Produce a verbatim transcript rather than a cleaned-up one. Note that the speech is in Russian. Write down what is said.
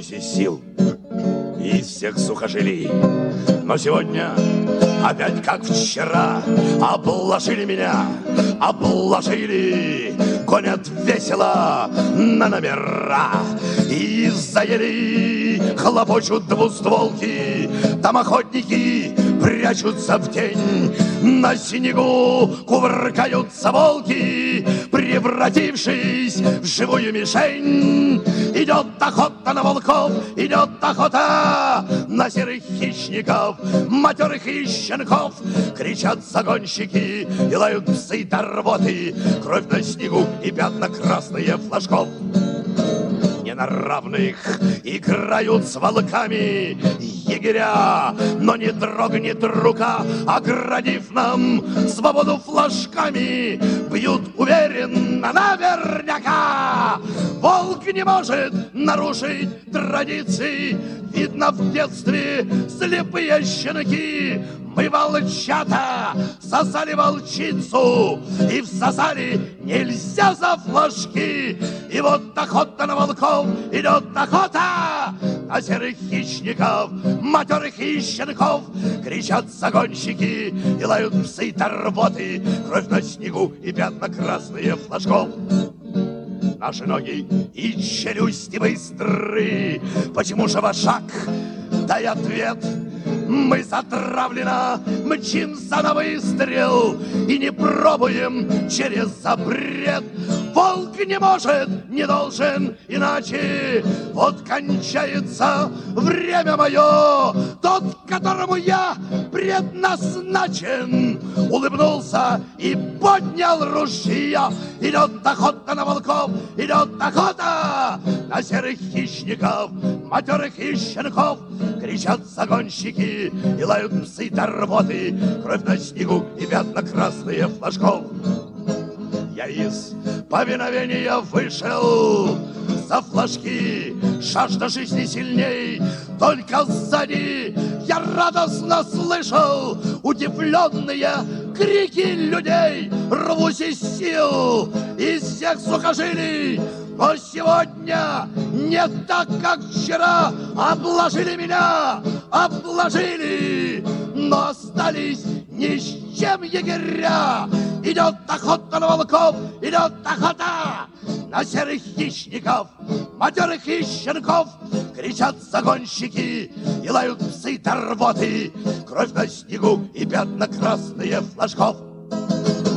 рвусь из сил, из всех сухожилий. Но сегодня опять как вчера обложили меня, обложили, гонят весело на номера. И из-за ели хлопочут двустволки, там охотники прячутся в тень. На снегу кувыркаются волки, превратившись в живую мишень. Идет охота на волков, идет охота на серых хищников, матерых и щенков. Кричат загонщики и лают псы до рвоты, кровь на снегу и пятна красные флажков. Не на равных играют с волками егеря, но не дрогнет рука, оградив нам свободу флажками. Бьют уверенно, наверняка. Волк не может нарушить традиции. Видно, в детстве слепые щенки. Мы, волчата, сосали волчицу и всосали нельзя за флажки. И вот охота на волков, идет охота на серых хищников, матерых и щенков. Кричат загонщики и лают псы до рвоты, кровь на снегу и пятна красные флажков. Наши ноги и челюсти быстры. Почему же вожак? Дай ответ. Мы затравленно мчимся на выстрел и не пробуем через запрет. Волк не может, не должен иначе. Вот кончается время мое. Тот, которому я предназначен, улыбнулся и поднял ружье. Идет охота на волков, идет охота на серых хищников, матерых и щенков. Кричат загонщики и лают псы до рвоты, кровь на снегу и пятна красные флажков. Я из повиновения вышел за флажки, жажда жизни сильней. Только сзади я радостно слышал удивленные крики людей. Рвусь из сил, из всех сухожилий. Но сегодня не так, как вчера. Обложили меня, обложили, но остались ни с чем егеря. Идет охота на волков, идет охота на серых хищников, матерых и щенков. Кричат загонщики и лают псы до рвоты, кровь на снегу и пятна красные флажков.